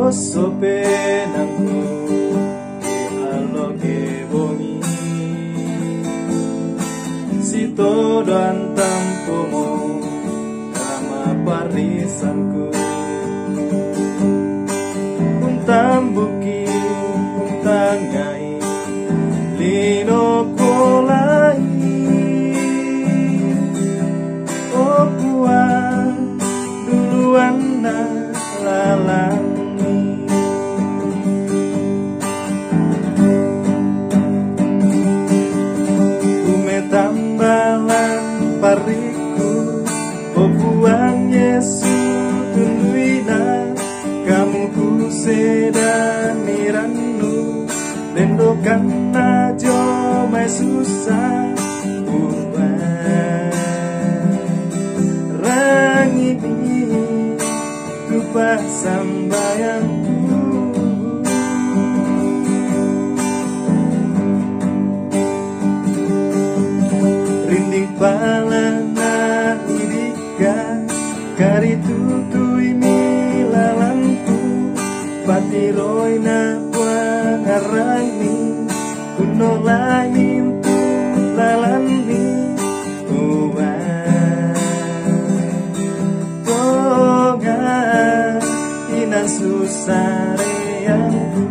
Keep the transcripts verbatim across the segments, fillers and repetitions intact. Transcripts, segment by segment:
Doso penangku aloge bongi sito dan tampomo kama parisanku untambuki untangai lino kolai opua duluan na lalang pariku opuang Yesus tunduina kamu kuseda miranu lendokan najo mai susah ubah rangini lupa sambayangku rinding palana idika kari tutui milalanku patiroi na puangarani kuno lain tu lalani uwa toga inan susareangku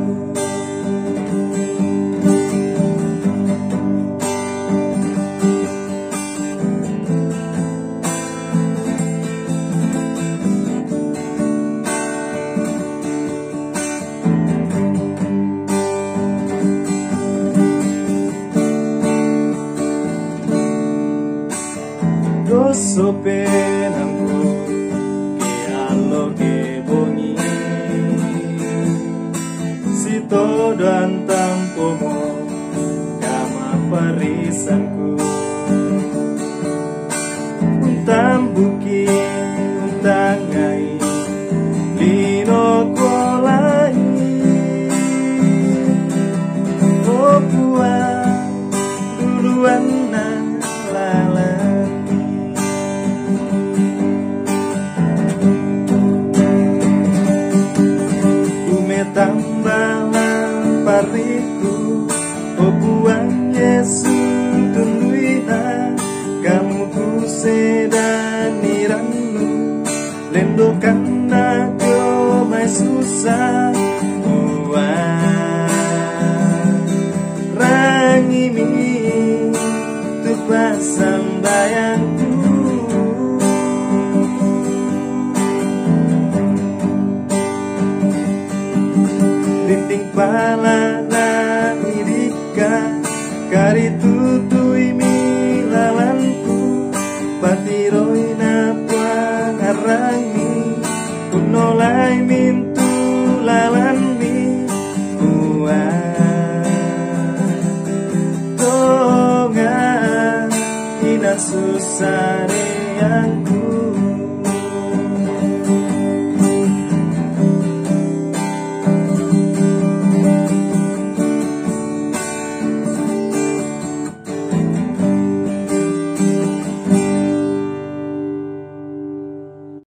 doso penangku ke aloge bongi sito dan tampomo kama parisanku untambuki untangai lino kolai opua duluan na lalang tambalan pariku opuang Yesus tunduina kamu kuseda niranu lendokan najo mai susah buah rangimi tu pasambayangku rinding palana idika kari tutui milalanku patiroi na puangarani kunolai mintu lalani uang tonga ina susareangku